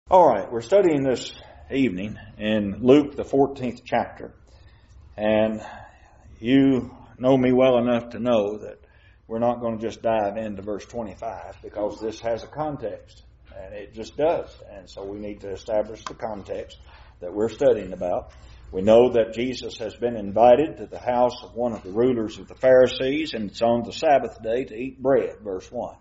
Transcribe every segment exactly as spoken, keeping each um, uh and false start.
All right, we're studying this evening in Luke, the fourteenth chapter. And you know me well enough to know that we're not going to just dive into verse twenty-five because this has a context, and it just does. And so we need to establish the context that we're studying about. We know that Jesus has been invited to the house of one of the rulers of the Pharisees, and it's on the Sabbath day to eat bread, verse one.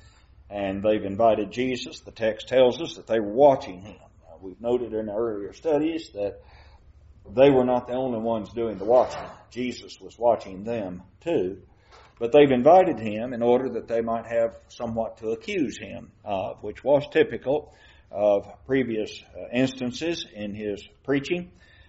And they've invited Jesus. The text tells us that they were watching him. Now, we've noted in earlier studies that they were not the only ones doing the watching. Jesus was watching them too. But they've invited him in order that they might have somewhat to accuse him of, which was typical of previous uh, instances in his preaching.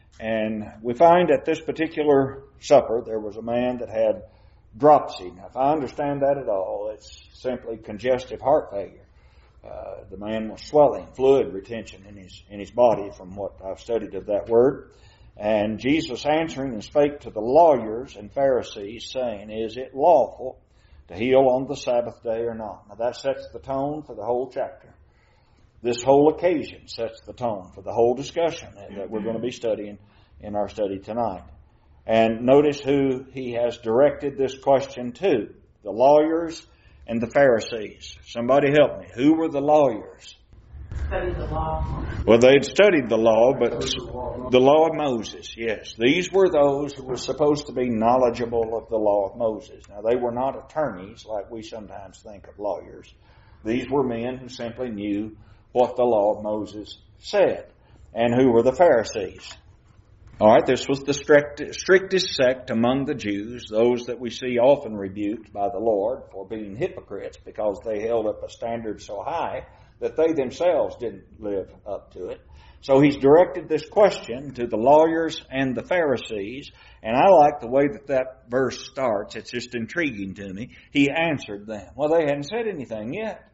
And we find at this particular supper there was a man that had dropsy. Now, if I understand that at all, it's simply congestive heart failure. Uh, the man was swelling, fluid retention in his in his body from what I've studied of that word. And Jesus answering and spake to the lawyers and Pharisees, saying, Is it lawful to heal on the Sabbath day or not? Now that sets the tone for the whole chapter. This whole occasion sets the tone for the whole discussion that we're going to be studying in our study tonight. And notice who he has directed this question to. The lawyers and the Pharisees. Somebody help me. Who were the lawyers? Studied the law. Well, they'd studied the law, but the law of Moses, yes. These were those who were supposed to be knowledgeable of the law of Moses. Now, they were not attorneys like we sometimes think of lawyers. These were men who simply knew what the law of Moses said. And who were the Pharisees? All right, this was the strict, strictest sect among the Jews, those that we see often rebuked by the Lord for being hypocrites because they held up a standard so high that they themselves didn't live up to it. So he's directed this question to the lawyers and the Pharisees, and I like the way that that verse starts. It's just intriguing to me. He answered them. Well, they hadn't said anything yet,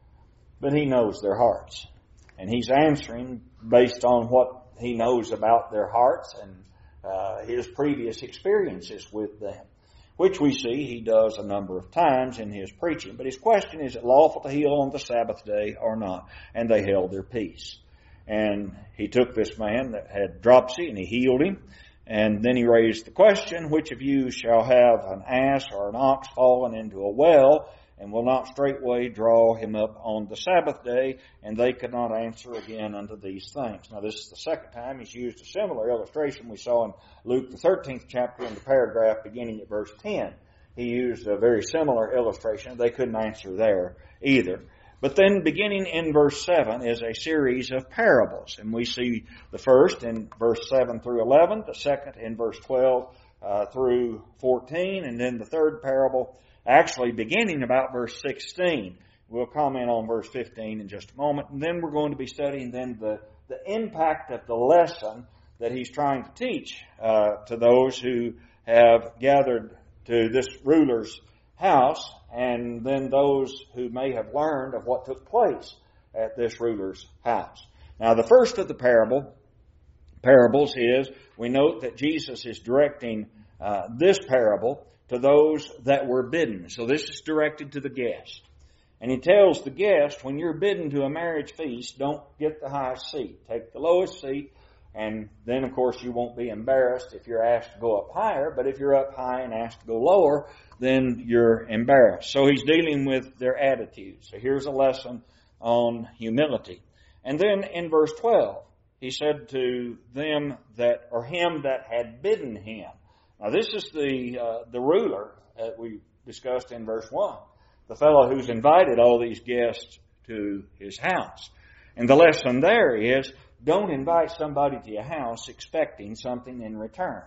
but he knows their hearts. And he's answering based on what he knows about their hearts and uh, his previous experiences with them, which we see he does a number of times in his preaching. But his question is, is it lawful to heal on the Sabbath day or not? And they held their peace. And he took this man that had dropsy and he healed him. And then he raised the question, which of you shall have an ass or an ox fallen into a well and will not straightway draw him up on the Sabbath day? And they could not answer again unto these things. Now, this is the second time he's used a similar illustration we saw in Luke, the thirteenth chapter, in the paragraph beginning at verse ten. He used a very similar illustration. They couldn't answer there either. But then beginning in verse seven is a series of parables. And we see the first in verse seven through eleven, the second in verse twelve uh, through fourteen, and then the third parable actually beginning about verse sixteen. We'll comment on verse fifteen in just a moment. And then we're going to be studying then the, the impact of the lesson that he's trying to teach uh, to those who have gathered to this ruler's house, and then those who may have learned of what took place at this ruler's house. Now, the first of the parable parables is, we note that Jesus is directing uh, this parable to those that were bidden. So this is directed to the guest. And he tells the guest, when you're bidden to a marriage feast, don't get the highest seat. Take the lowest seat, and then, of course, you won't be embarrassed if you're asked to go up higher. But if you're up high and asked to go lower, then you're embarrassed. So he's dealing with their attitudes. So here's a lesson on humility. And then in verse twelve, he said to them that, or him that had bidden him. Now, this is the uh, the ruler that we discussed in verse one, the fellow who's invited all these guests to his house. And the lesson there is, don't invite somebody to your house expecting something in return.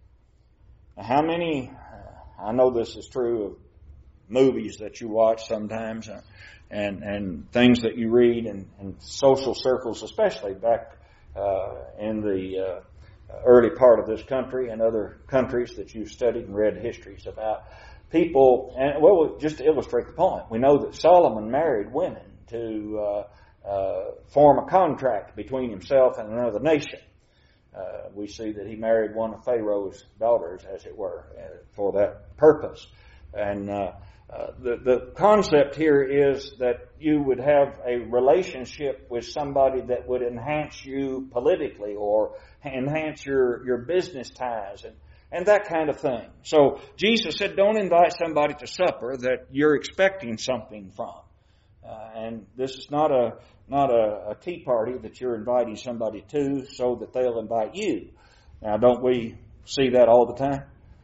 Now, how many, uh, I know this is true of movies that you watch sometimes uh, and, and things that you read in, in social circles, especially back uh, in the uh, early part of this country and other countries that you've studied and read histories about. People, and well, just to illustrate the point, we know that Solomon married women to uh, uh, form a contract between himself and another nation. Uh, we see that he married one of Pharaoh's daughters, as it were, uh, for that purpose. And uh, Uh, the, the concept here is that you would have a relationship with somebody that would enhance you politically or enhance your, your business ties and, and that kind of thing. So Jesus said, don't invite somebody to supper that you're expecting something from. Uh, and this is not a not a, a tea party that you're inviting somebody to so that they'll invite you. Now, don't we see that all the time?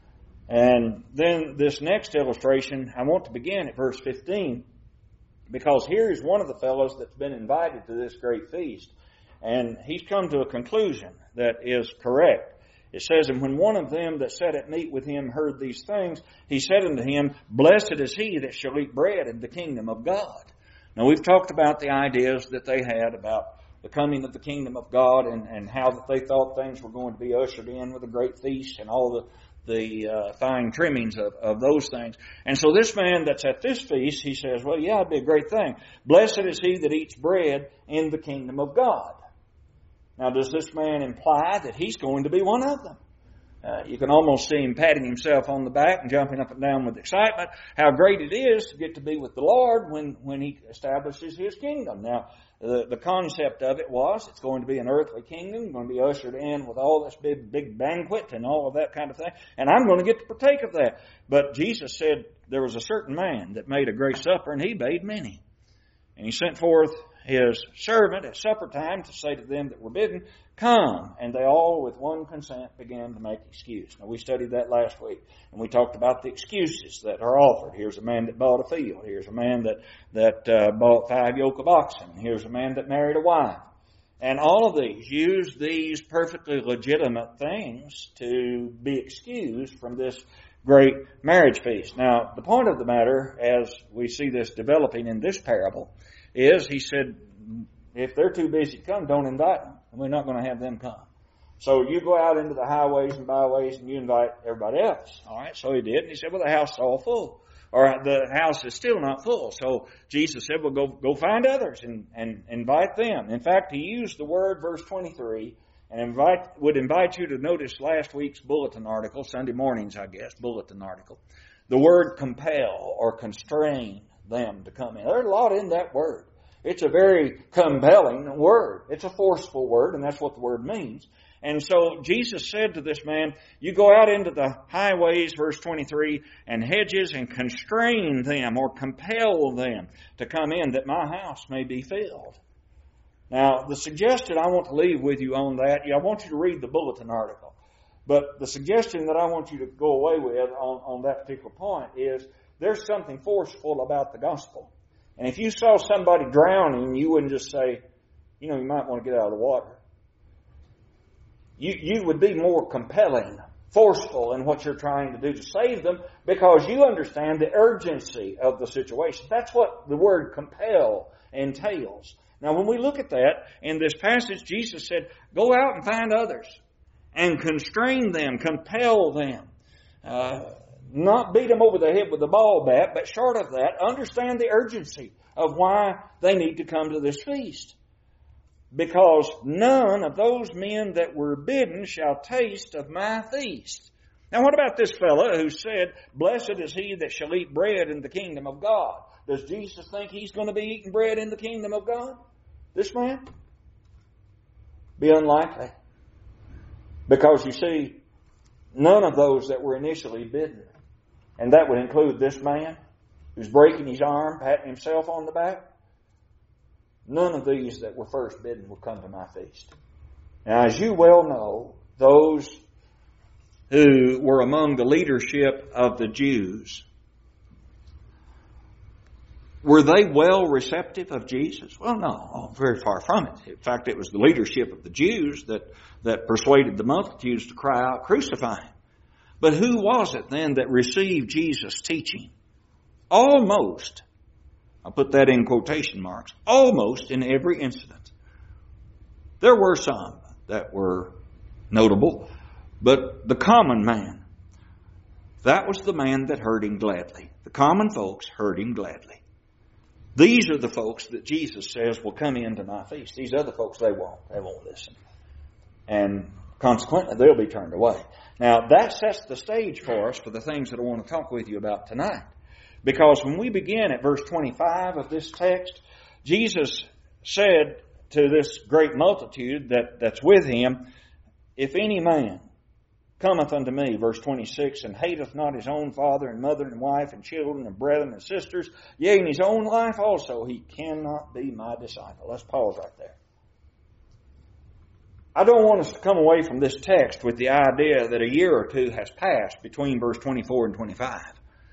And then this next illustration, I want to begin at verse fifteen, because here is one of the fellows that's been invited to this great feast, and he's come to a conclusion that is correct. It says, and when one of them that sat at meat with him heard these things, he said unto him, blessed is he that shall eat bread in the kingdom of God. Now, we've talked about the ideas that they had about the coming of the kingdom of God and, and how that they thought things were going to be ushered in with a great feast and all the the uh, fine trimmings of, of those things. And so this man that's at this feast, he says, well, yeah, it'd be a great thing. Blessed is he that eats bread in the kingdom of God. Now, does this man imply that he's going to be one of them? Uh, you can almost see him patting himself on the back and jumping up and down with excitement, how great it is to get to be with the Lord when, when he establishes his kingdom. Now, the, the concept of it was it's going to be an earthly kingdom, going to be ushered in with all this big, big banquet and all of that kind of thing, and I'm going to get to partake of that. But Jesus said there was a certain man that made a great supper, and he bade many. And he sent forth his servant at supper time to say to them that were bidden, come. And they all with one consent began to make excuse. Now, we studied that last week, and we talked about the excuses that are offered. Here's a man that bought a field. Here's a man that, that uh, bought five yoke of oxen. Here's a man that married a wife. And all of these use these perfectly legitimate things to be excused from this great marriage feast. Now, the point of the matter, as we see this developing in this parable, is he said, if they're too busy to come, don't invite them. And we're not going to have them come. So you go out into the highways and byways and you invite everybody else. All right, so he did. And he said, well, the house is all full. Or the house is still not full. So Jesus said, well, go go find others and, and invite them. In fact, he used the word, verse twenty-three, and invite would invite you to notice last week's bulletin article, Sunday mornings, I guess, bulletin article. The word compel or constrain them to come in. There's a lot in that word. It's a very compelling word. It's a forceful word, and that's what the word means. And so Jesus said to this man, you go out into the highways, verse twenty-three, and hedges and constrain them or compel them to come in that my house may be filled. Now, the suggestion I want to leave with you on that, I want you to read the bulletin article. But the suggestion that I want you to go away with on, on that particular point is there's something forceful about the gospel. And if you saw somebody drowning, you wouldn't just say, you know, you might want to get out of the water. You, you would be more compelling, forceful in what you're trying to do to save them because you understand the urgency of the situation. That's what the word compel entails. Now, when we look at that, in this passage, Jesus said, go out and find others and constrain them, compel them. Uh, not beat them over the head with a ball bat, but short of that, understand the urgency of why they need to come to this feast. Because none of those men that were bidden shall taste of my feast. Now, what about this fellow who said, blessed is he that shall eat bread in the kingdom of God? Does Jesus think he's going to be eating bread in the kingdom of God? This man? Be unlikely. Because you see, none of those that were initially bidden, and that would include this man who's breaking his arm, patting himself on the back, none of these that were first bidden will come to my feast. Now, as you well know, those who were among the leadership of the Jews, were they well receptive of Jesus? Well, no, very far from it. In fact, it was the leadership of the Jews that, that persuaded the multitudes to cry out, crucify him. But who was it then that received Jesus' teaching? Almost, I'll put that in quotation marks, almost in every incident. There were some that were notable, but the common man, that was the man that heard him gladly. The common folks heard him gladly. These are the folks that Jesus says will come into my feast. These other folks, they won't. They won't listen. And consequently, they'll be turned away. Now, that sets the stage for us for the things that I want to talk with you about tonight. Because when we begin at verse twenty-five of this text, Jesus said to this great multitude that, that's with him, if any man cometh unto me, verse twenty-six, and hateth not his own father and mother and wife and children and brethren and sisters, yea, and his own life also, he cannot be my disciple. Let's pause right there. I don't want us to come away from this text with the idea that a year or two has passed between verse twenty-four and twenty-five.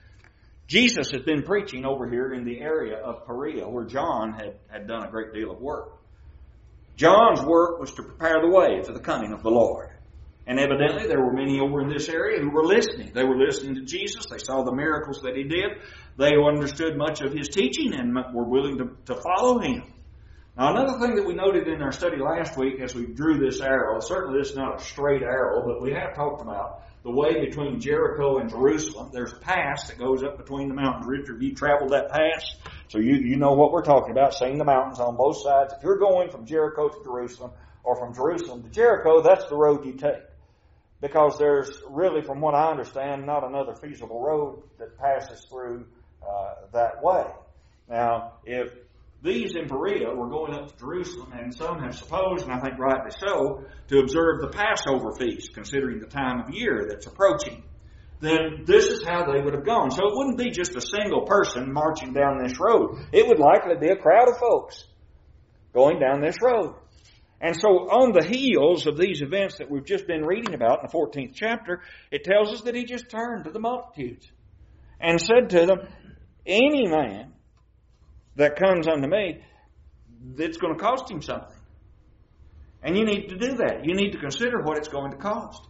Jesus has been preaching over here in the area of Perea, where John had, had done a great deal of work. John's work was to prepare the way for the coming of the Lord. And evidently there were many over in this area who were listening. They were listening to Jesus. They saw the miracles that he did. They understood much of his teaching and were willing to, to follow him. Now, another thing that we noted in our study last week as we drew this arrow, certainly this is not a straight arrow, but we have talked about the way between Jericho and Jerusalem. There's a pass that goes up between the mountains. Richard, you traveled that pass, so you, you know what we're talking about, seeing the mountains on both sides. If you're going from Jericho to Jerusalem, or from Jerusalem to Jericho, that's the road you take. Because there's really, from what I understand, not another feasible road that passes through uh, that way. Now, if these in Perea were going up to Jerusalem, and some have supposed, and I think rightly so, to observe the Passover feast, considering the time of year that's approaching, then this is how they would have gone. So it wouldn't be just a single person marching down this road. It would likely be a crowd of folks going down this road. And so on the heels of these events that we've just been reading about in the fourteenth chapter, it tells us that he just turned to the multitudes and said to them, any man that comes unto me, it's going to cost him something. And you need to do that. You need to consider what it's going to cost.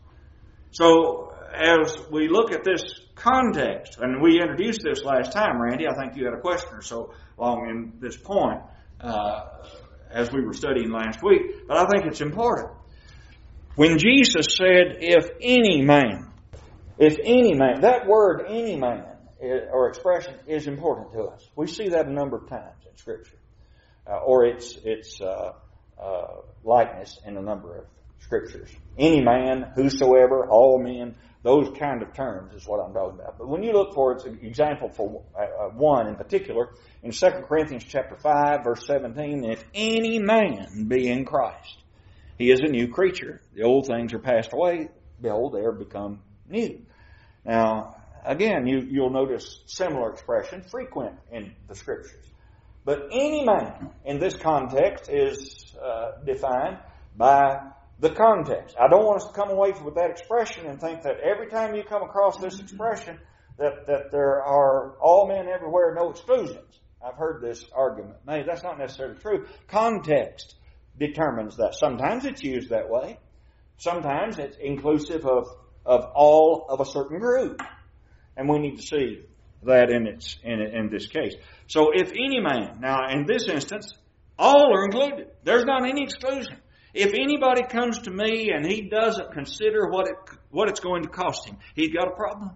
So as we look at this context, and we introduced this last time, Randy, I think you had a question or so along in this point uh, as we were studying last week, but I think it's important. When Jesus said, if any man, if any man, that word any man, or expression is important to us. We see that a number of times in Scripture, uh, or its its uh, uh, likeness in a number of Scriptures. Any man, whosoever, all men, those kind of terms is what I'm talking about. But when you look for its example for uh, one in particular, in Second Corinthians chapter five, verse seventeen, if any man be in Christ, he is a new creature. The old things are passed away. Behold, they are become new. Now, again, you, you'll notice similar expression frequent in the Scriptures. But any man in this context is uh, defined by the context. I don't want us to come away with that expression and think that every time you come across this expression that, that there are all men everywhere, no exclusions. I've heard this argument made. That's not necessarily true. Context determines that. Sometimes it's used that way. Sometimes it's inclusive of, of all of a certain group. And we need to see that in its in, in this case. So if any man, now in this instance, all are included. There's not any exclusion. If anybody comes to me and he doesn't consider what it what it's going to cost him, he's got a problem.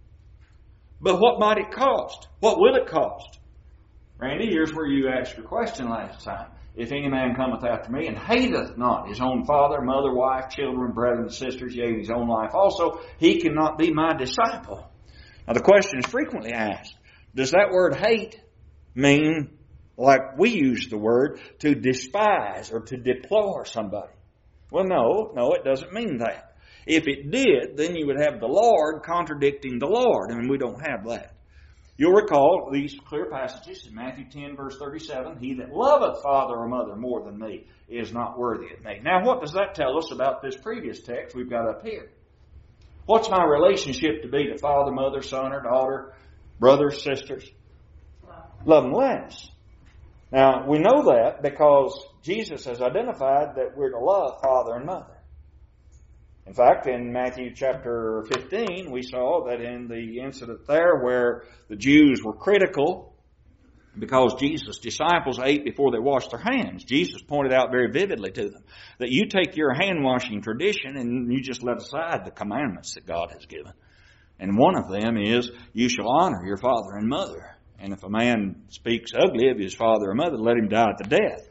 But what might it cost? What will it cost? Randy, here's where you asked your question last time. If any man cometh after me and hateth not his own father, mother, wife, children, brethren, sisters, yea, his own life also, he cannot be my disciple. Now the question is frequently asked, does that word hate mean, like we use the word, to despise or to deplore somebody? Well, no, no, it doesn't mean that. If it did, then you would have the Lord contradicting the Lord, and we don't have that. You'll recall these clear passages in Matthew ten, verse thirty-seven, he that loveth father or mother more than me is not worthy of me. Now, what does that tell us about this previous text we've got up here? What's my relationship to be to father, mother, son, or daughter, brothers, sisters? Love them less. Now, we know that because Jesus has identified that we're to love father and mother. In fact, in Matthew chapter fifteen, we saw that in the incident there where the Jews were critical because Jesus' disciples ate before they washed their hands, Jesus pointed out very vividly to them that you take your hand-washing tradition and you just let aside the commandments that God has given. And one of them is, you shall honor your father and mother. And if a man speaks ugly of his father or mother, let him die at the death.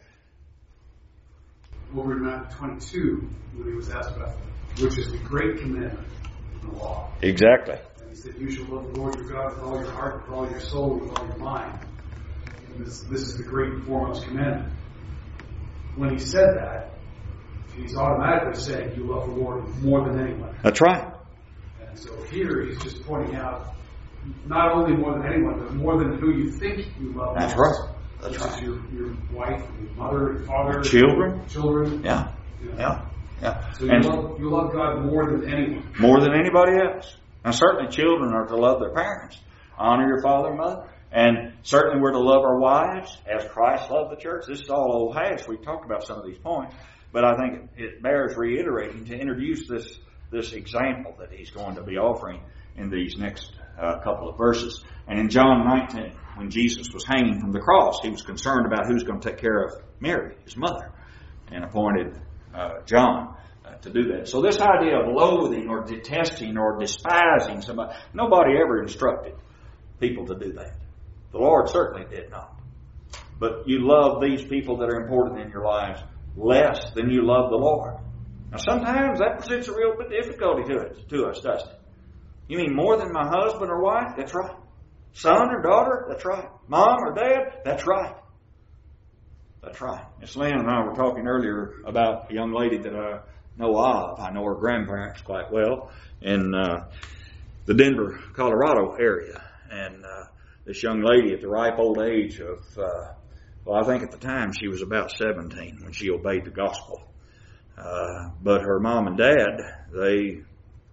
Over in Matthew twenty-two, when he was asked about which is the great commandment in the law. Exactly. He said, you shall love the Lord your God with all your heart, with all your soul, with all your mind. And this, this is the great and foremost commandment. When he said that, he's automatically saying you love the Lord more than anyone. That's right. And so here he's just pointing out not only more than anyone, but more than who you think you love. That's most, right. That's which right. is your, your wife, your mother, your father, Your children. Your children. Yeah. Yeah. Yeah. Yeah. So you And love, you love God more than anyone. more than anybody else. Now certainly children are to love their parents. Honor your father and mother. And certainly we're to love our wives as Christ loved the church. This is all old hash. We've talked about some of these points. But I think it bears reiterating to introduce this, this example that he's going to be offering in these next uh, couple of verses. And in John nineteen, when Jesus was hanging from the cross, he was concerned about who's going to take care of Mary, his mother, and appointed uh, John uh, to do that. So this idea of loathing or detesting or despising somebody, nobody ever instructed people to do that. The Lord certainly did not. But you love these people that are important in your lives less than you love the Lord. Now sometimes that presents a real bit of difficulty to us, to us, doesn't it? You mean more than my husband or wife? That's right. Son or daughter? That's right. Mom or dad? That's right. That's right. Miss Lynn and I were talking earlier about a young lady that I know of. I know her grandparents quite well in uh, the Denver, Colorado area. And uh, this young lady at the ripe old age of, uh, well, I think at the time she was about seventeen when she obeyed the gospel. Uh, but her mom and dad, they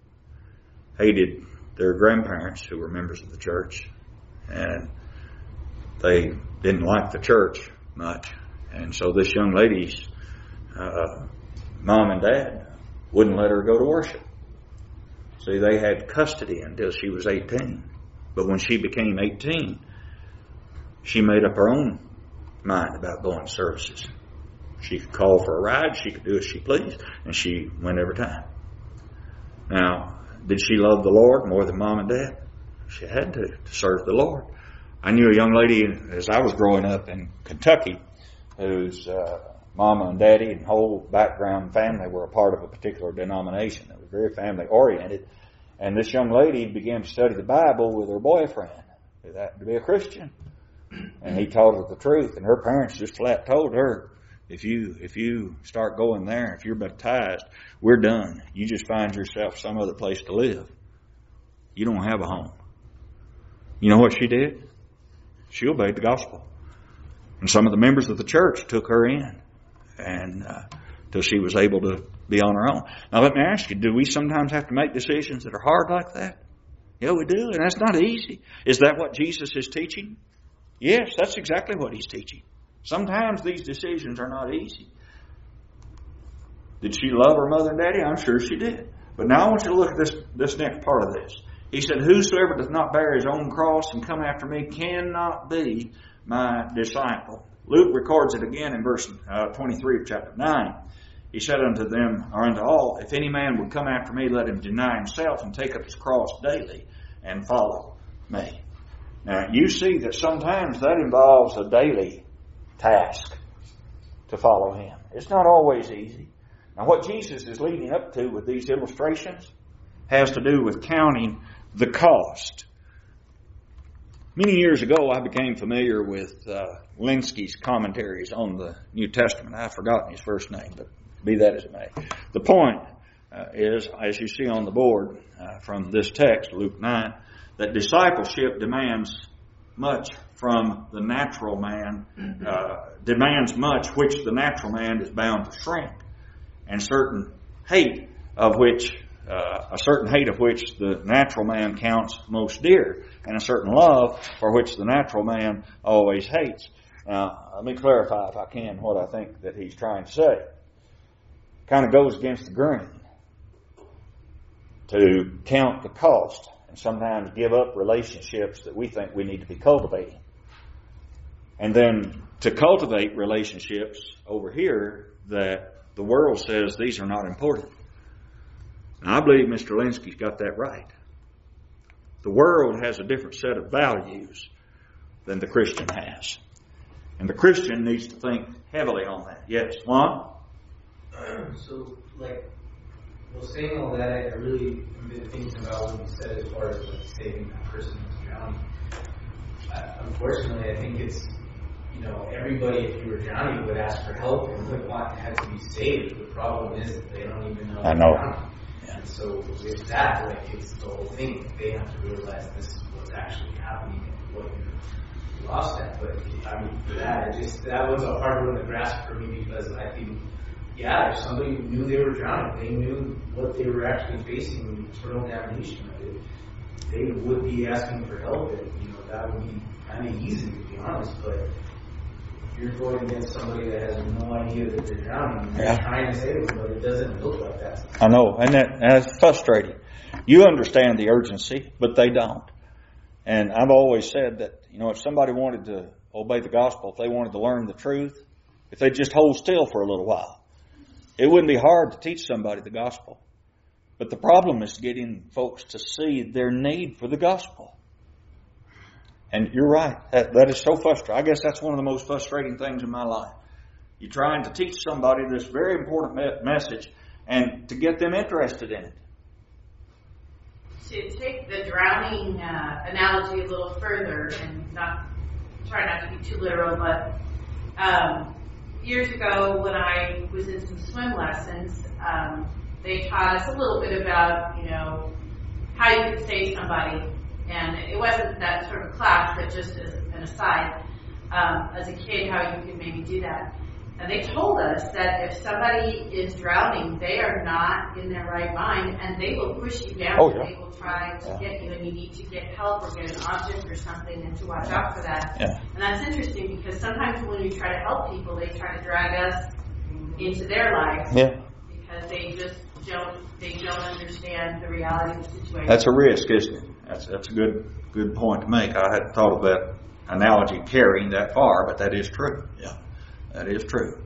hated their grandparents who were members of the church. And they didn't like the church much. And so this young lady's uh, mom and dad wouldn't let her go to worship. See, they had custody until she was eighteen. But when she became eighteen, she made up her own mind about going to services. She could call for a ride, she could do as she pleased, and she went every time. Now, did she love the Lord more than mom and dad? She had to, to serve the Lord. I knew a young lady as I was growing up in Kentucky whose uh, mama and daddy and whole background family were a part of a particular denomination that was very family oriented. And this young lady began to study the Bible with her boyfriend, who happened to be a Christian. And he taught her the truth. And her parents just flat told her, if you if you start going there, if you're baptized, we're done. You just find yourself some other place to live. You don't have a home. You know what she did? She obeyed the gospel. And some of the members of the church took her in and uh, till she was able to be on her own. Now let me ask you, do we sometimes have to make decisions that are hard like that? Yeah, we do, and that's not easy. Is that what Jesus is teaching? Yes, that's exactly what he's teaching. Sometimes these decisions are not easy. Did she love her mother and daddy? I'm sure she did. But now I want you to look at this, this next part of this. He said, whosoever does not bear his own cross and come after me cannot be my disciple. Luke records it again in verse uh, twenty-three of chapter nine. He said unto them, or unto all, if any man would come after me, let him deny himself and take up his cross daily and follow me. Now, you see that sometimes that involves a daily task to follow him. It's not always easy. Now, what Jesus is leading up to with these illustrations has to do with counting the cost. Many years ago, I became familiar with uh, Lenski's commentaries on the New Testament. I've forgotten his first name, but be that as it may. The point uh, is, as you see on the board uh, from this text, Luke nine, that discipleship demands much from the natural man, uh, demands much which the natural man is bound to shrink, and certain hate of which, uh, a certain hate of which the natural man counts most dear, and a certain love for which the natural man always hates. Now, let me clarify, if I can, what I think that he's trying to say. Kind of goes against the grain to count the cost and sometimes give up relationships that we think we need to be cultivating. And then to cultivate relationships over here that the world says these are not important. Now, I believe Mister Lenski's got that right. The world has a different set of values than the Christian has. And the Christian needs to think heavily on that. Yes, Juan? So, like, Well, saying all that, I really have been thinking about what you said as far as like saving that person who's drowning. Uh, unfortunately, I think it's, you know, everybody, if you were drowning, would ask for help and would want to have to be saved. The problem is that they don't even know I they're know. drowning. And so with that, like, it's the whole thing. They have to realize this is what's actually happening and what you lost at. But I mean, for that, I just that was a hard one to grasp for me because I think, yeah, if somebody knew they were drowning, they knew what they were actually facing, eternal damnation of it, they would be asking for help. And you know, that would be kind of easy, to be honest. But if you're going against somebody that has no idea that they're drowning, and Yeah. they're trying to save them, but it doesn't look like that. I know, and that, that's frustrating. You understand the urgency, but they don't. And I've always said that, you know, if somebody wanted to obey the gospel, if they wanted to learn the truth, if they just hold still for a little while, it wouldn't be hard to teach somebody the gospel. But the problem is getting folks to see their need for the gospel. And you're right, that, that is so frustrating. I guess that's one of the most frustrating things in my life. You're trying to teach somebody this very important me- message and to get them interested in it. To take the drowning uh, analogy a little further and not try not to be too literal, but um, years ago when I was in some swim lessons, um, they taught us a little bit about, you know, how you could save somebody. And it wasn't that sort of class, but just as an aside, um, as a kid, how you could maybe do that. And they told us that if somebody is drowning, they are not in their right mind, and they will push you down. Oh, yeah. They will try to Yeah. get you, and you need to get help or get an object or something, and to watch out for that. Yeah. And that's interesting because sometimes when you try to help people, they try to drag us into their life Yeah. because they just don't they don't understand the reality of the situation. That's a risk, isn't it? That's that's a good good point to make. I hadn't thought of that analogy carrying that far, but that is true. Yeah, that is true.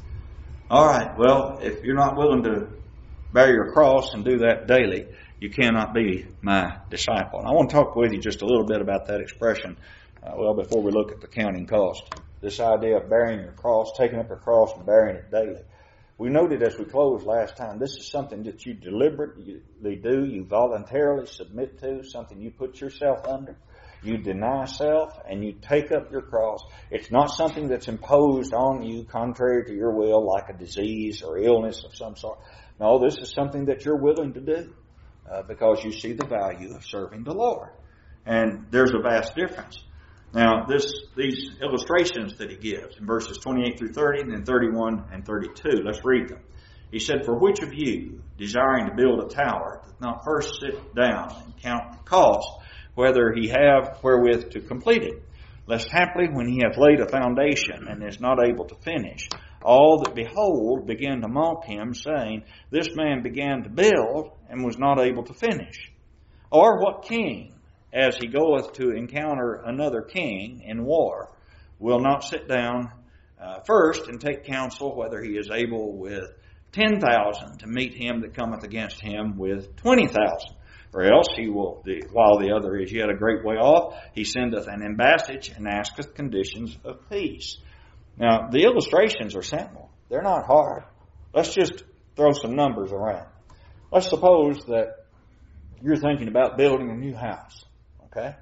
All right. Well, if you're not willing to bear your cross and do that daily, you cannot be my disciple. And I want to talk with you just a little bit about that expression. Uh, well, before we look at the counting cost, this idea of bearing your cross, taking up your cross and bearing it daily. We noted as we closed last time, this is something that you deliberately do, you voluntarily submit to, something you put yourself under. You deny self and you take up your cross. It's not something that's imposed on you contrary to your will, like a disease or illness of some sort. No, this is something that you're willing to do uh, because you see the value of serving the Lord. And there's a vast difference. Now, this these illustrations that he gives in verses twenty-eight through thirty and then thirty-one and thirty-two, let's read them. He said, "For which of you, desiring to build a tower, doth not first sit down and count the cost, whether he have wherewith to complete it? Lest haply, when he hath laid a foundation and is not able to finish, all that behold begin to mock him, saying, This man began to build and was not able to finish. Or what king, as he goeth to encounter another king in war, will not sit down uh, first and take counsel whether he is able with ten thousand to meet him that cometh against him with twenty thousand? Or else he will, the, while the other is yet a great way off, he sendeth an embassage and asketh conditions of peace." Now, the illustrations are simple. They're not hard. Let's just throw some numbers around. Let's suppose that you're thinking about building a new house. Okay?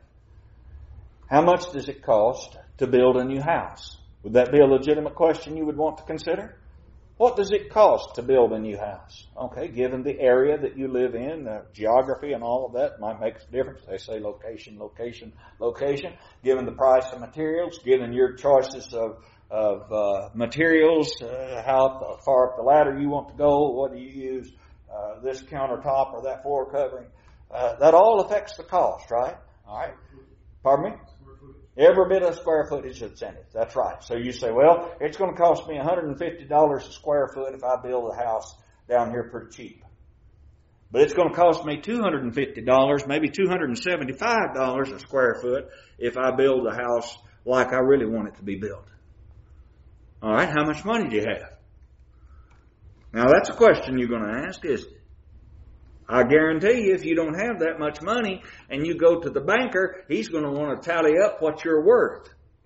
How much does it cost to build a new house? Would that be a legitimate question you would want to consider? What does it cost to build a new house? Okay, given the area that you live in, the geography and all of that might make a difference. They say location, location, location. Given the price of materials, given your choices of, of uh, materials, uh, how far up the ladder you want to go, what do you use, uh, this countertop or that floor covering. Uh, that all affects the cost, right? All right. Pardon me? Every bit of square footage that's in it. That's right. So you say, well, it's going to cost me one hundred fifty dollars a square foot if I build a house down here pretty cheap. But it's going to cost me two hundred fifty dollars, maybe two hundred seventy-five dollars a square foot if I build a house like I really want it to be built. All right, how much money do you have? Now that's a question you're going to ask, isn't it? I guarantee you, if you don't have that much money and you go to the banker, he's going to want to tally up what you're worth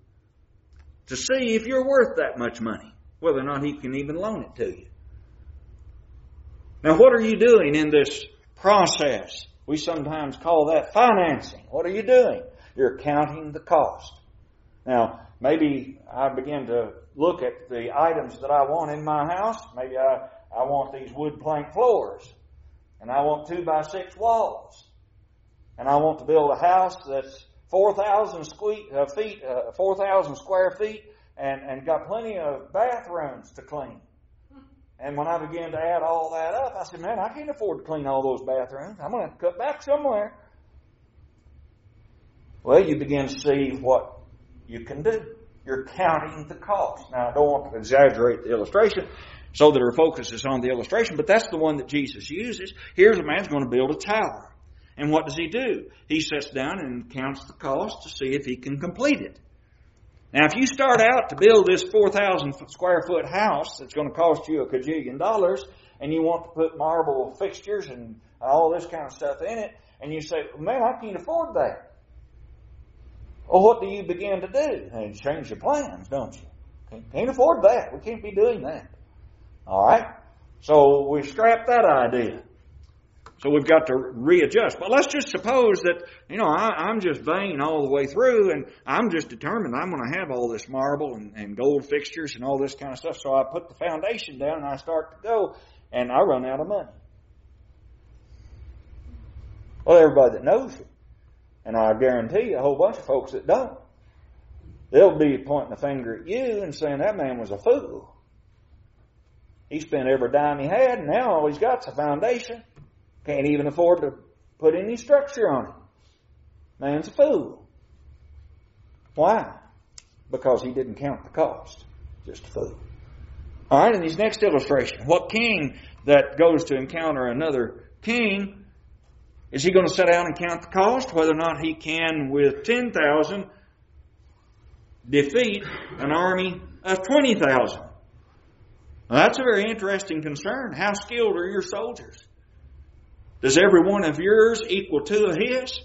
to see if you're worth that much money, whether or not he can even loan it to you. Now, what are you doing in this process? We sometimes call that financing. What are you doing? You're counting the cost. Now, maybe I begin to look at the items that I want in my house. Maybe I, I want these wood plank floors. And I want two by six walls. And I want to build a house that's four thousand uh, feet, uh, four thousand square feet, and, and got plenty of bathrooms to clean. And when I began to add all that up, I said, man, I can't afford to clean all those bathrooms. I'm going to have to cut back somewhere. Well, you begin to see what you can do. You're counting the cost. Now, I don't want to exaggerate the illustration so that our focus is on the illustration, but that's the one that Jesus uses. Here's a man's going to build a tower. And what does he do? He sits down and counts the cost to see if he can complete it. Now, if you start out to build this four thousand square foot house that's going to cost you a cajillion dollars, and you want to put marble fixtures and all this kind of stuff in it, and you say, man, I can't afford that. Well, what do you begin to do? And change your plans, don't you? Can't afford that. We can't be doing that. All right? So we scrap that idea. So we've got to readjust. But let's just suppose that, you know, I, I'm just vain all the way through, and I'm just determined I'm going to have all this marble and, and gold fixtures and all this kind of stuff. So I put the foundation down and I start to go, and I run out of money. Well, everybody that knows you, and I guarantee you a whole bunch of folks that don't, they'll be pointing a finger at you and saying that man was a fool. He spent every dime he had, and now all he's got's a foundation. Can't even afford to put any structure on it. Man's a fool. Why? Because he didn't count the cost. Just a fool. All right, in his next illustration, what king that goes to encounter another king, is he going to sit down and count the cost? Whether or not he can, with ten thousand, defeat an army of twenty thousand. Now, that's a very interesting concern. How skilled are your soldiers? Does every one of yours equal two of his?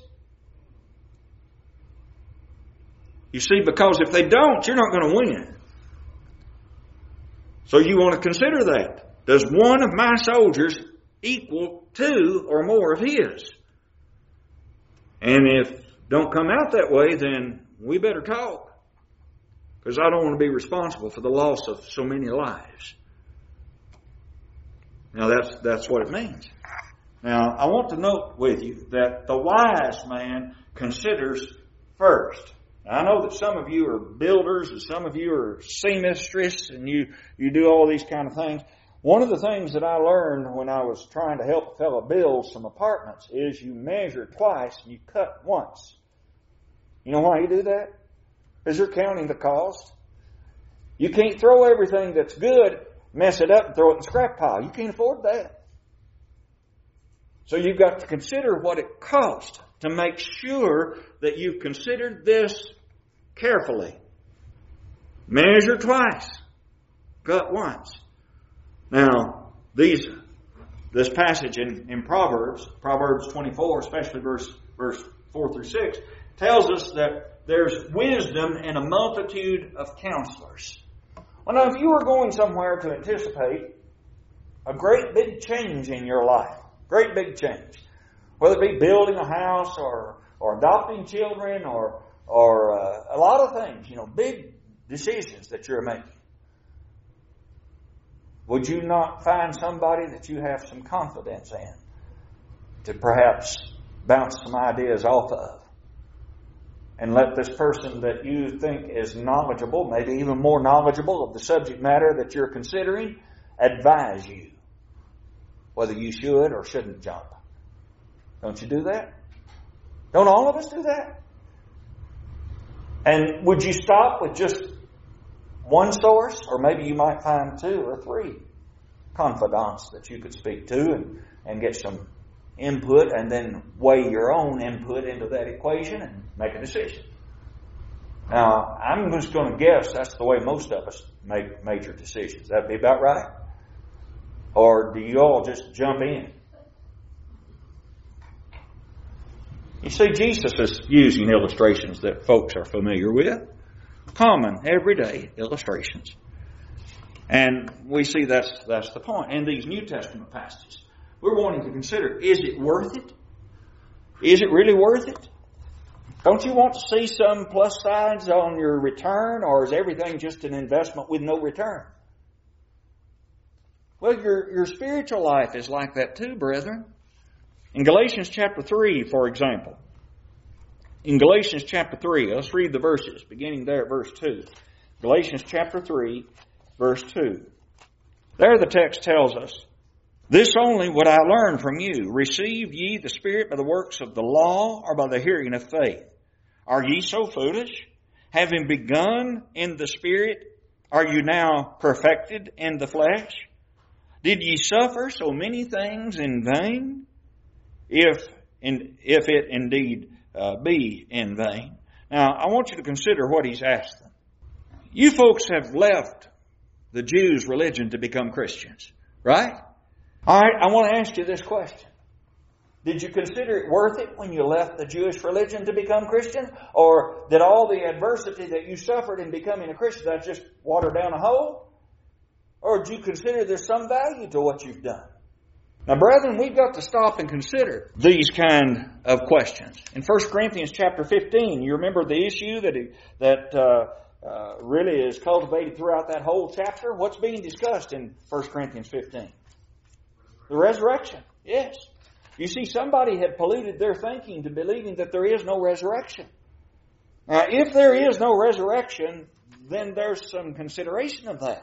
You see, because if they don't, you're not going to win. So you want to consider that. Does one of my soldiers equal two or more of his? And if don't come out that way, then we better talk. Because I don't want to be responsible for the loss of so many lives. Now that's that's what it means. Now, I want to note with you that the wise man considers first. Now, I know that some of you are builders and some of you are seamstresses and you, you do all these kind of things. One of the things that I learned when I was trying to help a fellow build some apartments is you measure twice and you cut once. You know why you do that? Because you're counting the cost. You can't throw everything that's good, mess it up, and throw it in the scrap pile. You can't afford that. So you've got to consider what it costs to make sure that you've considered this carefully. Measure twice, cut once. Now, these this passage in, in Proverbs, Proverbs twenty-four, especially verse verse four through six, tells us that there's wisdom in a multitude of counselors. Well, now, if you were going somewhere to anticipate a great big change in your life, great big change, whether it be building a house or or adopting children or or uh, a lot of things, you know, big decisions that you're making. Would you not find somebody that you have some confidence in to perhaps bounce some ideas off of? And let this person that you think is knowledgeable, maybe even more knowledgeable of the subject matter that you're considering, advise you whether you should or shouldn't jump. Don't you do that? Don't all of us do that? And would you stop with just one source? Or maybe you might find two or three confidants that you could speak to and, and get some input and then weigh your own input into that equation and make a decision. Now, I'm just going to guess that's the way most of us make major decisions. That'd be about right? Or do you all just jump in? You see, Jesus is using illustrations that folks are familiar with. Common, everyday illustrations. And we see that's that's the point in these New Testament passages. we're wanting to consider, is it worth it? Is it really worth it? Don't you want to see some plus sides on your return, or is everything just an investment with no return? Well, your, your spiritual life is like that too, brethren. In Galatians chapter three, for example. In Galatians chapter three, let's read the verses, beginning there at verse two. Galatians chapter three, verse two. There the text tells us, "This only would I learn from you. Receive ye the Spirit by the works of the law, or by the hearing of faith? Are ye so foolish? Having begun in the Spirit, are you now perfected in the flesh? Did ye suffer so many things in vain? If, in, if it indeed uh, be in vain." Now, I want you to consider what he's asked them. You folks have left the Jews' religion to become Christians, right? All right, I want to ask you this question. Did you consider it worth it when you left the Jewish religion to become Christian? Or did all the adversity that you suffered in becoming a Christian, that just water down a hole? Or did you consider there's some value to what you've done? Now, brethren, we've got to stop and consider these kind of questions. In First Corinthians chapter fifteen, you remember the issue that, that uh, uh, really is cultivated throughout that whole chapter? What's being discussed in First Corinthians fifteen? The resurrection, yes. You see, somebody had polluted their thinking to believing that there is no resurrection. Now, if there is no resurrection, then there's some consideration of that.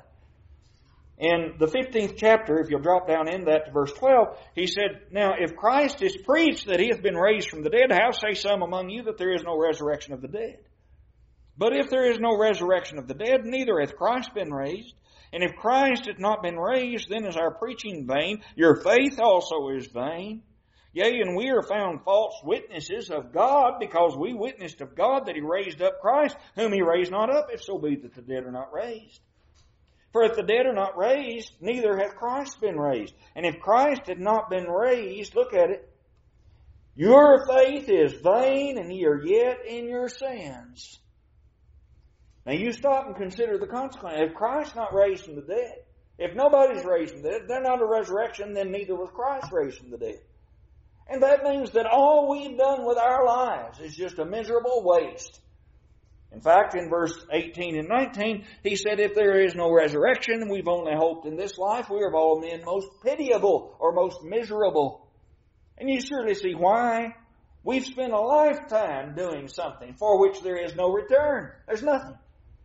In the fifteenth chapter, if you'll drop down in that to verse twelve, he said, "Now, if Christ is preached that he hath been raised from the dead, how say some among you that there is no resurrection of the dead? But if there is no resurrection of the dead, neither hath Christ been raised. And if Christ hath not been raised, then is our preaching vain. Your faith also is vain. Yea, and we are found false witnesses of God, because we witnessed of God that he raised up Christ, whom he raised not up, if so be that the dead are not raised. For if the dead are not raised, neither hath Christ been raised. And if Christ had not been raised," look at it, "your faith is vain, and ye are yet in your sins." Now you stop and consider the consequence. If Christ not raised from the dead, if nobody's raised from the dead, they're not a resurrection, then neither was Christ raised from the dead. And that means that all we've done with our lives is just a miserable waste. In fact, in verse eighteen and nineteen, he said, "If there is no resurrection, and we've only hoped in this life, we are of all men most pitiable," or most miserable. And you surely see why. We've spent a lifetime doing something for which there is no return. There's nothing.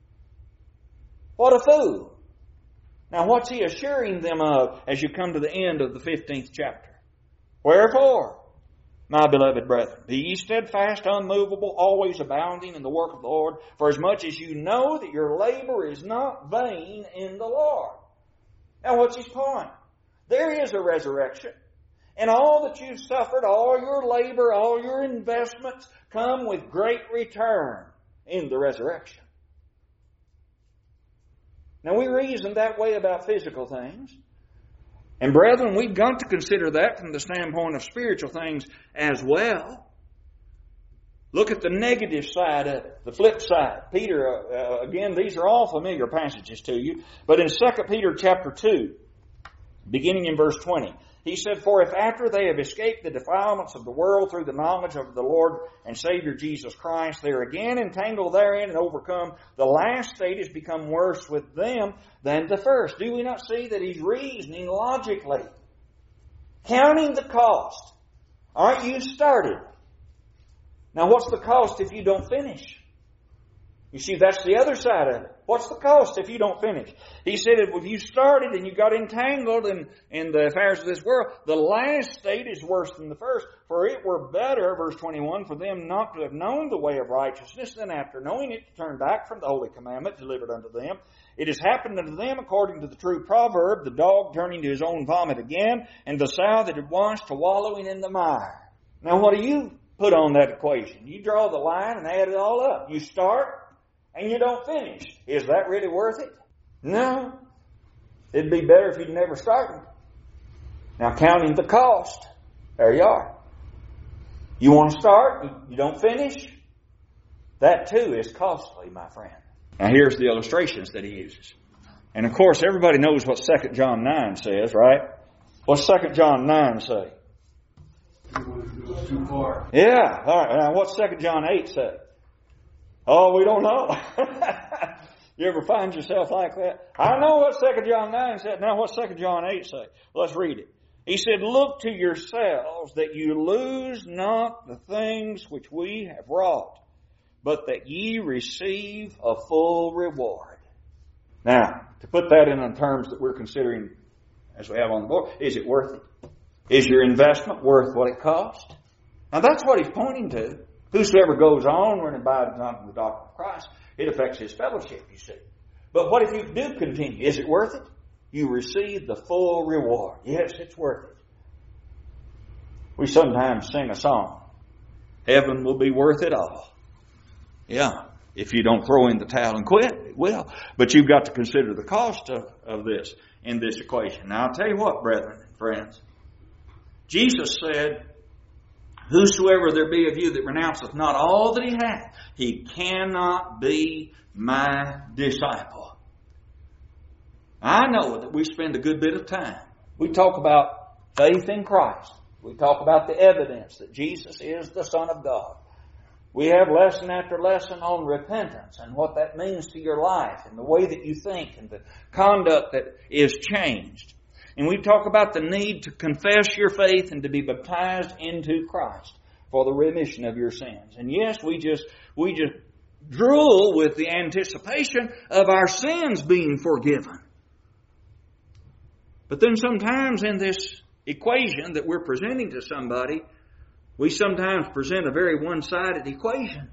What a fool. Now, what's he assuring them of as you come to the end of the fifteenth chapter? "Wherefore, my beloved brethren, be ye steadfast, unmovable, always abounding in the work of the Lord, for as much as you know that your labor is not vain in the Lord." Now, what's his point? There is a resurrection. And all that you've suffered, all your labor, all your investments come with great return in the resurrection. Now, we reason that way about physical things. And brethren, we've got to consider that from the standpoint of spiritual things as well. Look at the negative side of it, the flip side. Peter, uh, again, these are all familiar passages to you. But in Second Peter chapter two, beginning in verse twenty, he said, "For if after they have escaped the defilements of the world through the knowledge of the Lord and Savior Jesus Christ, they are again entangled therein and overcome, the last state has become worse with them than the first." Do we not see that he's reasoning logically? Counting the cost. All right, you started. Now, what's the cost if you don't finish? You see, that's the other side of it. What's the cost if you don't finish? He said, if you started and you got entangled in, in the affairs of this world, the last state is worse than the first. For it were better, verse twenty-one, for them not to have known the way of righteousness, than after knowing it to turn back from the holy commandment delivered unto them. It has happened unto them according to the true proverb, the dog turning to his own vomit again, and the sow that had washed to wallowing in the mire. Now, what do you put on that equation? You draw the line and add it all up. You start and you don't finish. Is that really worth it? No. It'd be better if you'd never started. Now, counting the cost, there you are. You want to start, you don't finish. That too is costly, my friend. Now, here's the illustrations that he uses. And of course, everybody knows what Second John nine says, right? What's Second John nine say? It was too far. Yeah. All right. Now, what's Second John eight say? Oh, we don't know. You ever find yourself like that? I know what Second John nine said. Now, what's Second John eight say? Let's read it. He said, look to yourselves that you lose not the things which we have wrought, but that ye receive a full reward. Now, to put that in the terms that we're considering as we have on the board, is it worth it? Is your investment worth what it cost? Now, that's what he's pointing to. Whosoever goes on and abides not in the doctrine of Christ, it affects his fellowship, you see. But what if you do continue? Is it worth it? You receive the full reward. Yes, it's worth it. We sometimes sing a song, heaven will be worth it all. Yeah, if you don't throw in the towel and quit, it will. But you've got to consider the cost of, of this in this equation. Now, I'll tell you what, brethren and friends. Jesus said, whosoever there be of you that renounceth not all that he hath, he cannot be my disciple. I know that we spend a good bit of time. We talk about faith in Christ. We talk about the evidence that Jesus is the Son of God. We have lesson after lesson on repentance and what that means to your life and the way that you think and the conduct that is changed. And we talk about the need to confess your faith and to be baptized into Christ for the remission of your sins. And yes, we just we just drool with the anticipation of our sins being forgiven. But then sometimes in this equation that we're presenting to somebody, we sometimes present a very one-sided equation.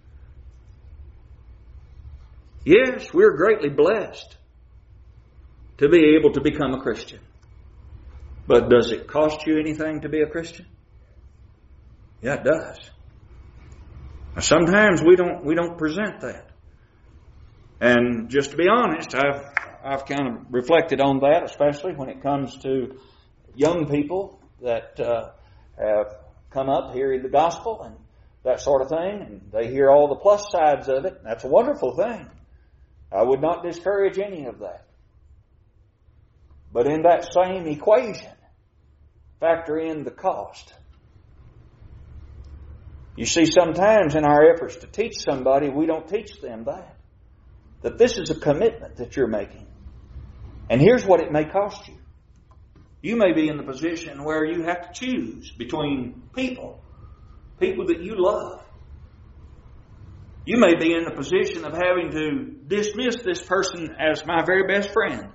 Yes, we're greatly blessed to be able to become a Christian. But does it cost you anything to be a Christian? Yeah, it does. Now, sometimes we don't we don't present that. And just to be honest, I've I've kind of reflected on that, especially when it comes to young people that uh, have come up hearing the gospel and that sort of thing, and they hear all the plus sides of it. That's a wonderful thing. I would not discourage any of that. But in that same equation, factor in the cost. You see, sometimes in our efforts to teach somebody, we don't teach them that. That this is a commitment that you're making. And here's what it may cost you. You may be in the position where you have to choose between people. People that you love. You may be in the position of having to dismiss this person as my very best friend.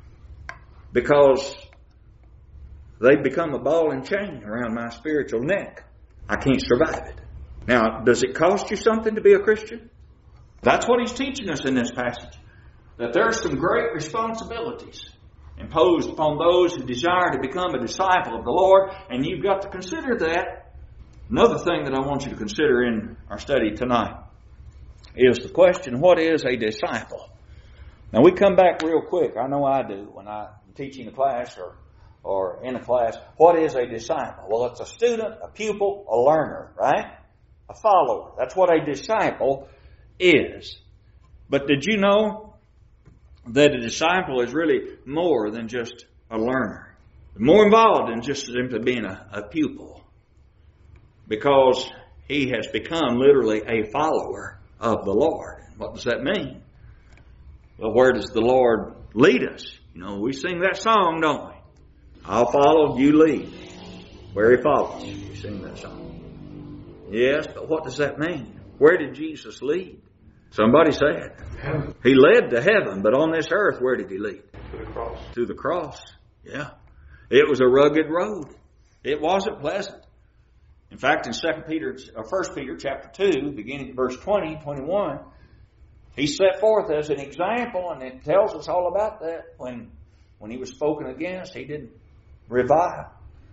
Because they've become a ball and chain around my spiritual neck. I can't survive it. Now, does it cost you something to be a Christian? That's what he's teaching us in this passage. That there are some great responsibilities imposed upon those who desire to become a disciple of the Lord, and you've got to consider that. Another thing that I want you to consider in our study tonight is the question, what is a disciple? Now, we come back real quick. I know I do when I'm teaching a class or, or in a class. What is a disciple? Well, it's a student, a pupil, a learner, right? A follower. That's what a disciple is. But did you know that a disciple is really more than just a learner? More involved than just simply being a, a pupil. Because he has become literally a follower of the Lord. What does that mean? Well, where does the Lord lead us? You know, we sing that song, don't we? I'll follow, you lead. Where he follows. We sing that song. Yes, but what does that mean? Where did Jesus lead? Somebody said. Heaven. He led to heaven, but on this earth, where did he lead? To the cross. To the cross. Yeah. It was a rugged road. It wasn't pleasant. In fact, in Second Peter, or First Peter chapter two, beginning at verse twenty, twenty-one, he set forth as an example, and it tells us all about that. When, when he was spoken against, he didn't revive.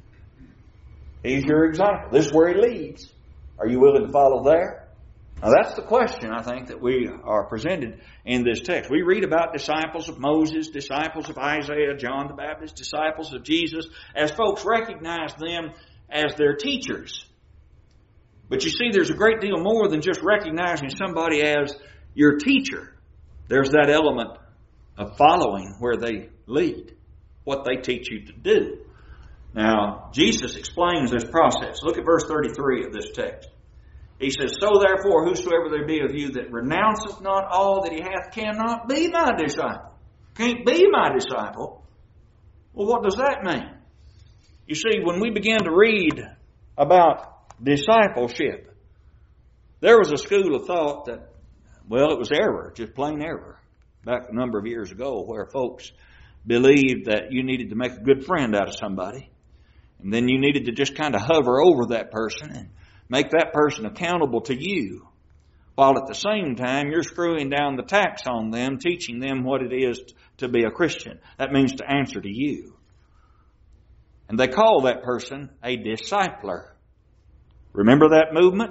He's your example. This is where he leads. Are you willing to follow there? Now that's the question, I think, that we are presented in this text. We read about disciples of Moses, disciples of Isaiah, John the Baptist, disciples of Jesus, as folks recognize them as their teachers. But you see, there's a great deal more than just recognizing somebody as your teacher. There's that element of following where they lead, what they teach you to do. Now, Jesus explains this process. Look at verse thirty-three of this text. He says, So therefore, whosoever there be of you that renounceth not all that he hath cannot be my disciple. Can't be my disciple. Well, what does that mean? You see, when we began to read about discipleship, there was a school of thought that, well, it was error, just plain error, back a number of years ago, where folks believed that you needed to make a good friend out of somebody, and then you needed to just kind of hover over that person and make that person accountable to you, while at the same time you're screwing down the tax on them, teaching them what it is to be a Christian. That means to answer to you. And they call that person a discipler. Remember that movement?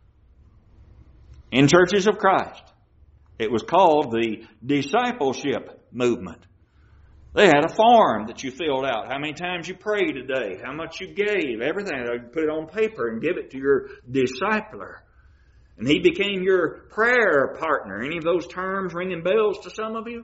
In Churches of Christ, it was called the discipleship movement. They had a form that you filled out. How many times you prayed a day, how much you gave, everything. You put it on paper and give it to your discipler. And he became your prayer partner. Any of those terms ringing bells to some of you?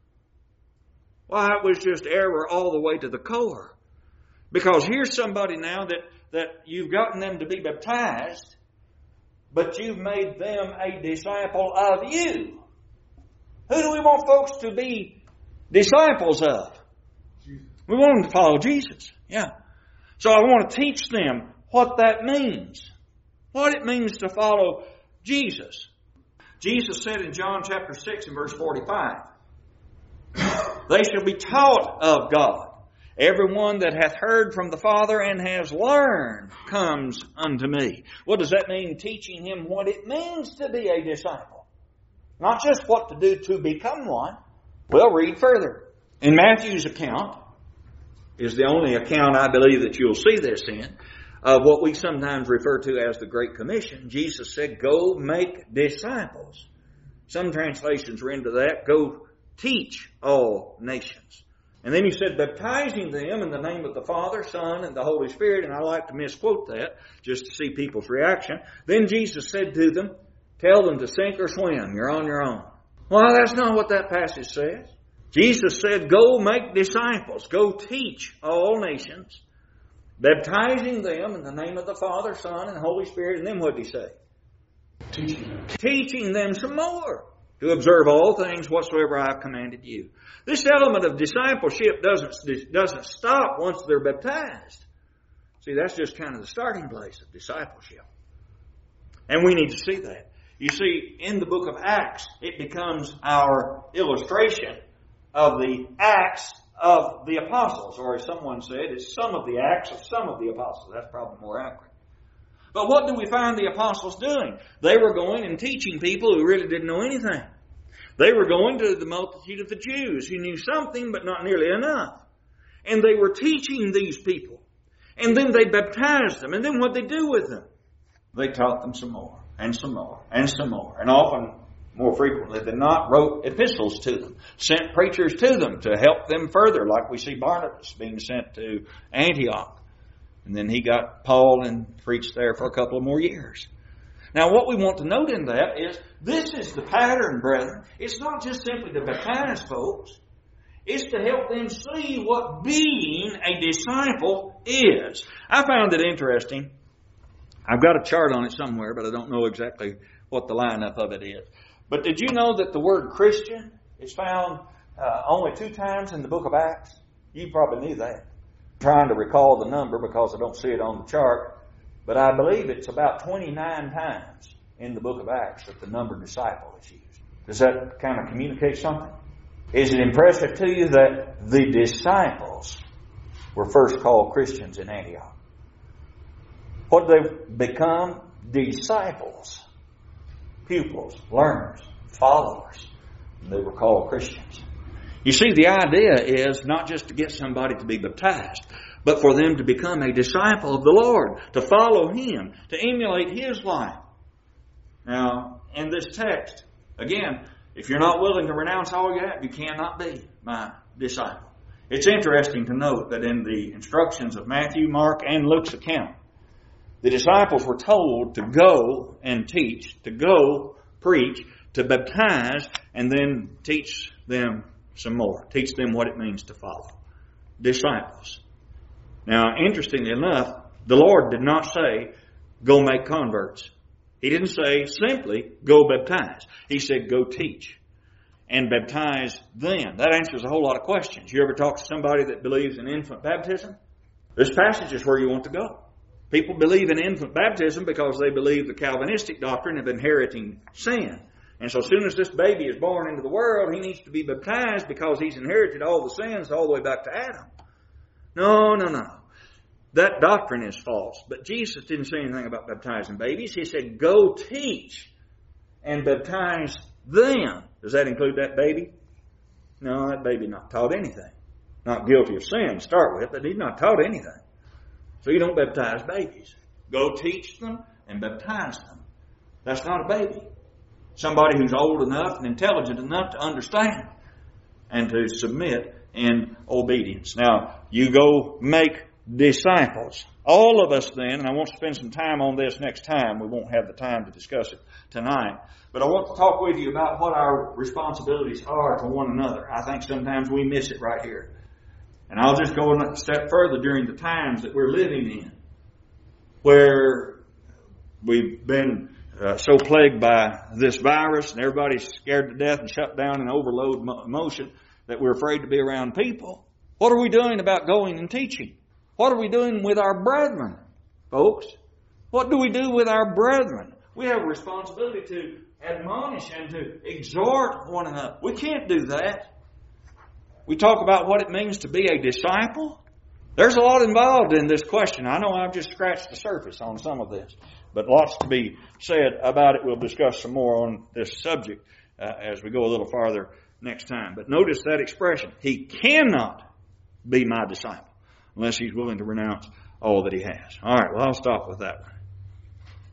Well, it was just error all the way to the core. Because here's somebody now that, that you've gotten them to be baptized, but you've made them a disciple of you. Who do we want folks to be disciples of? Jesus. We want them to follow Jesus. Yeah. So I want to teach them what that means. What it means to follow Jesus. Jesus said in John chapter six and verse forty-five, They shall be taught of God. Everyone that hath heard from the Father and has learned comes unto me. What does that mean? Teaching him what it means to be a disciple. Not just what to do to become one. Well, read further. In Matthew's account, is the only account I believe that you'll see this in, of what we sometimes refer to as the Great Commission. Jesus said, Go make disciples. Some translations render that, Go teach all nations. And then he said, baptizing them in the name of the Father, Son, and the Holy Spirit. And I like to misquote that just to see people's reaction. Then Jesus said to them, Tell them to sink or swim. You're on your own. Well, that's not what that passage says. Jesus said, Go make disciples. Go teach all nations, baptizing them in the name of the Father, Son, and Holy Spirit. And then what did he say? Teaching them. Teaching them some more. To observe all things whatsoever I have commanded you. This element of discipleship doesn't, doesn't stop once they're baptized. See, that's just kind of the starting place of discipleship. And we need to see that. You see, in the book of Acts, it becomes our illustration of the Acts of the Apostles. Or as someone said, it's some of the Acts of some of the Apostles. That's probably more accurate. But what do we find the apostles doing? They were going and teaching people who really didn't know anything. They were going to the multitude of the Jews who knew something but not nearly enough. And they were teaching these people. And then they baptized them. And then what did they do with them? They taught them some more and some more and some more. And often, more frequently than not, wrote epistles to them. Sent preachers to them to help them further, like we see Barnabas being sent to Antioch. And then he got Paul and preached there for a couple of more years. Now what we want to note in that is, this is the pattern, brethren. It's not just simply to baptize folks. It's to help them see what being a disciple is. I found it interesting. I've got a chart on it somewhere, but I don't know exactly what the lineup of it is. But did you know that the word Christian is found uh, only two times in the book of Acts? You probably knew that. Trying to recall the number because I don't see it on the chart, but I believe it's about twenty-nine times in the book of Acts that the number disciple is used. Does that kind of communicate something? Is it impressive to you that the disciples were first called Christians in Antioch? What they've become? Disciples, pupils, learners, followers. And they were called Christians. You see, the idea is not just to get somebody to be baptized, but for them to become a disciple of the Lord, to follow Him, to emulate His life. Now, in this text, again, if you're not willing to renounce all you have, you cannot be my disciple. It's interesting to note that in the instructions of Matthew, Mark, and Luke's account, the disciples were told to go and teach, to go preach, to baptize, and then teach them some more. Teach them what it means to follow. Disciples. Now, interestingly enough, the Lord did not say, go make converts. He didn't say simply, go baptize. He said, go teach and baptize them. That answers a whole lot of questions. You ever talk to somebody that believes in infant baptism? This passage is where you want to go. People believe in infant baptism because they believe the Calvinistic doctrine of inheriting sin. And so as soon as this baby is born into the world, he needs to be baptized because he's inherited all the sins all the way back to Adam. No, no, no. That doctrine is false. But Jesus didn't say anything about baptizing babies. He said, go teach and baptize them. Does that include that baby? No, that baby not taught anything. Not guilty of sin to start with, but he's not taught anything. So you don't baptize babies. Go teach them and baptize them. That's not a baby. Somebody who's old enough and intelligent enough to understand and to submit in obedience. Now, you go make disciples. All of us then, and I want to spend some time on this next time. We won't have the time to discuss it tonight. But I want to talk with you about what our responsibilities are to one another. I think sometimes we miss it right here. And I'll just go a step further during the times that we're living in, where we've been uh, so plagued by this virus and everybody's scared to death and shut down and overload emotion that we're afraid to be around people. What are we doing about going and teaching? What are we doing with our brethren, folks? What do we do with our brethren? We have a responsibility to admonish and to exhort one another. We can't do that. We talk about what it means to be a disciple. There's a lot involved in this question. I know I've just scratched the surface on some of this, but lots to be said about it. We'll discuss some more on this subject uh, as we go a little farther next time. But notice that expression. He cannot be my disciple unless he's willing to renounce all that he has. All right, well, I'll stop with that one.